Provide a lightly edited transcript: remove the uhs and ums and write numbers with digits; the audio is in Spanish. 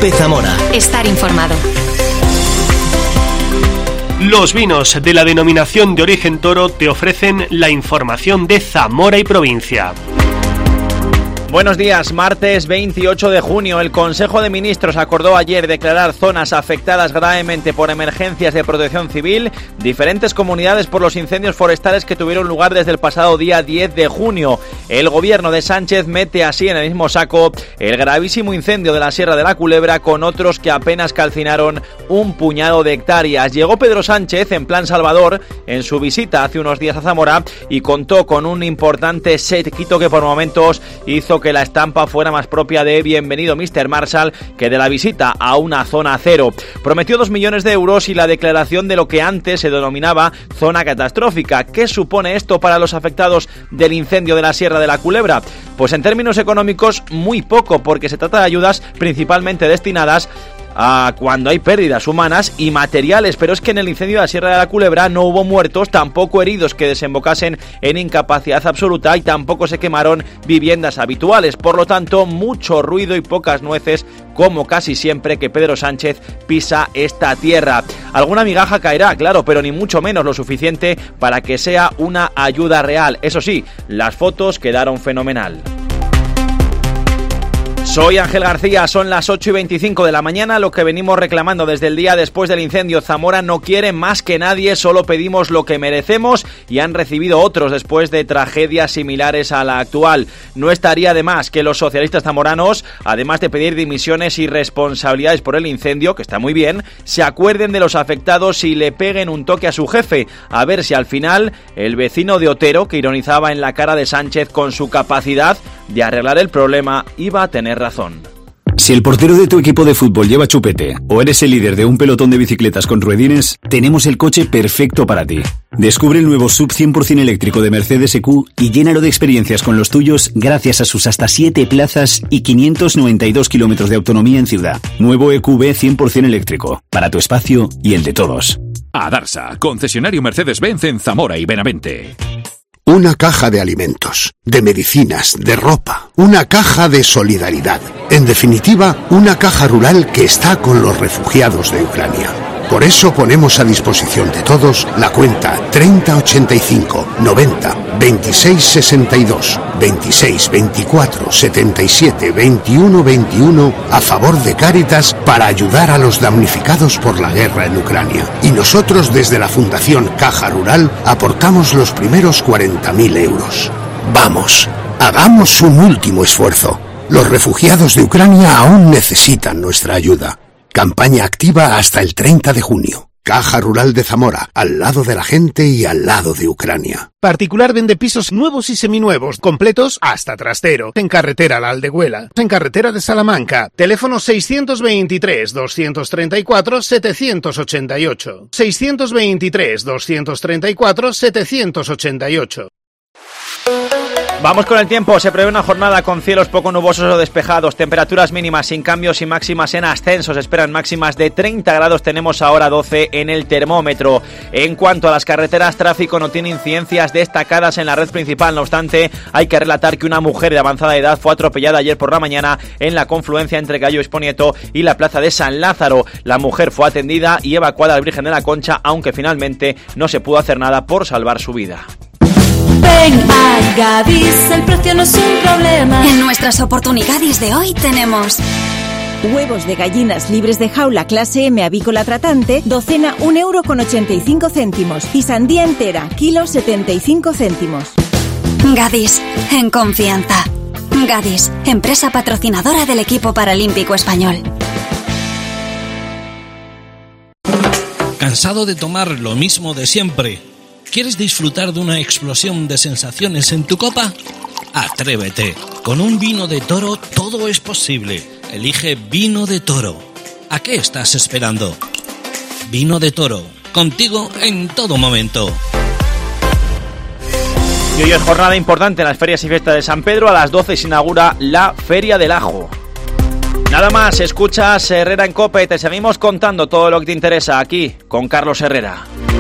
COPE Zamora. Estar informado. Los vinos de la denominación de origen Toro te ofrecen la información de Zamora y provincia. Buenos días, martes 28 de junio. El Consejo de Ministros acordó ayer declarar zonas afectadas gravemente por emergencias de protección civil diferentes comunidades por los incendios forestales que tuvieron lugar desde el pasado día 10 de junio. El gobierno de Sánchez mete así en el mismo saco el gravísimo incendio de la Sierra de la Culebra con otros que apenas calcinaron un puñado de hectáreas. Llegó Pedro Sánchez en plan Salvador en su visita hace unos días a Zamora y contó con un importante séquito que por momentos hizo que la estampa fuera más propia de Bienvenido Mr. Marshall que de la visita a una zona cero. Prometió 2 millones de euros y la declaración de lo que antes se denominaba zona catastrófica. ¿Qué supone esto para los afectados del incendio de la Sierra de la Culebra? Pues en términos económicos muy poco, porque se trata de ayudas principalmente destinadas a cuando hay pérdidas humanas y materiales, pero es que en el incendio de la Sierra de la Culebra no hubo muertos, tampoco heridos que desembocasen en incapacidad absoluta y tampoco se quemaron viviendas habituales, por lo tanto mucho ruido y pocas nueces, como casi siempre que Pedro Sánchez pisa esta tierra. Alguna migaja caerá, claro, pero ni mucho menos lo suficiente para que sea una ayuda real. Eso sí, las fotos quedaron fenomenal. Soy Ángel García, son las 8:25 de la mañana, lo que venimos reclamando desde el día después del incendio. Zamora no quiere más que nadie, solo pedimos lo que merecemos y han recibido otros después de tragedias similares a la actual. No estaría de más que los socialistas zamoranos, además de pedir dimisiones y responsabilidades por el incendio, que está muy bien, se acuerden de los afectados y le peguen un toque a su jefe, a ver si al final el vecino de Otero, que ironizaba en la cara de Sánchez con su capacidad de arreglar el problema, iba a tener razón. Si el portero de tu equipo de fútbol lleva chupete o eres el líder de un pelotón de bicicletas con ruedines, tenemos el coche perfecto para ti. Descubre el nuevo SUV 100% eléctrico de Mercedes EQ y llénalo de experiencias con los tuyos gracias a sus hasta 7 plazas y 592 kilómetros de autonomía en ciudad. Nuevo EQB 100% eléctrico, para tu espacio y el de todos. Adarsa, concesionario Mercedes-Benz en Zamora y Benavente. Una caja de alimentos, de medicinas, de ropa, una caja de solidaridad. En definitiva, una caja rural que está con los refugiados de Ucrania. Por eso ponemos a disposición de todos la cuenta 3085 90 26 62 26 24 77 21 21 a favor de Cáritas para ayudar a los damnificados por la guerra en Ucrania. Y nosotros desde la Fundación Caja Rural aportamos los primeros 40.000 euros. Vamos, hagamos un último esfuerzo. Los refugiados de Ucrania aún necesitan nuestra ayuda. Campaña activa hasta el 30 de junio. Caja Rural de Zamora, al lado de la gente y al lado de Ucrania. Particular vende pisos nuevos y seminuevos, completos hasta trastero. En carretera La Aldehuela, en carretera de Salamanca. Teléfono 623-234-788. 623-234-788. Vamos con el tiempo. Se prevé una jornada con cielos poco nubosos o despejados, temperaturas mínimas sin cambios y máximas en ascenso. Se esperan máximas de 30 grados, tenemos ahora 12 en el termómetro. En cuanto a las carreteras, tráfico no tiene incidencias destacadas en la red principal. No obstante, hay que relatar que una mujer de avanzada edad fue atropellada ayer por la mañana en la confluencia entre Cayo Exponieto y la plaza de San Lázaro. La mujer fue atendida y evacuada al Virgen de la Concha, aunque finalmente no se pudo hacer nada por salvar su vida. Ven a Gadis, el precio no es un problema. En nuestras oportunidades de hoy tenemos huevos de gallinas libres de jaula clase M avícola tratante, docena 1,85 €. Y sandía entera, kilo 75 céntimos. Gadis, en confianza. Gadis, empresa patrocinadora del equipo paralímpico español. ¿Cansado de tomar lo mismo de siempre? ¿Quieres disfrutar de una explosión de sensaciones en tu copa? Atrévete. Con un vino de Toro todo es posible. Elige Vino de Toro. ¿A qué estás esperando? Vino de Toro. Contigo en todo momento. Y hoy es jornada importante en las ferias y fiestas de San Pedro. A las 12 se inaugura la Feria del Ajo. Nada más, escuchas Herrera en COPE. Te seguimos contando todo lo que te interesa aquí con Carlos Herrera.